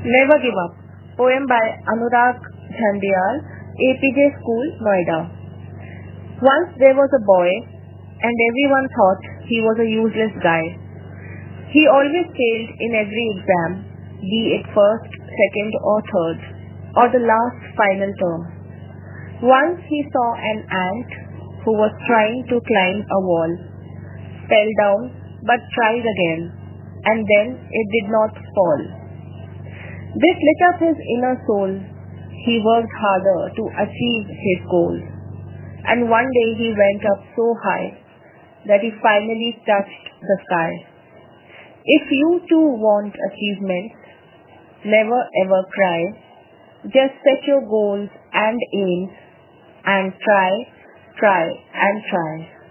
Never Give Up. Poem by Anurag Jhandial, APJ School, Noida. Once there was a boy, and everyone thought he was a useless guy. He always failed in every exam, be it first, second, or third, or the last final term. Once he saw an ant who was trying to climb a wall, fell down but tried again, and then it did not fall. This lit up his inner soul. He worked harder to achieve his goals. And one day he went up so high that he finally touched the sky. If you too want achievements, never ever cry. Just set your goals and aims and try and try.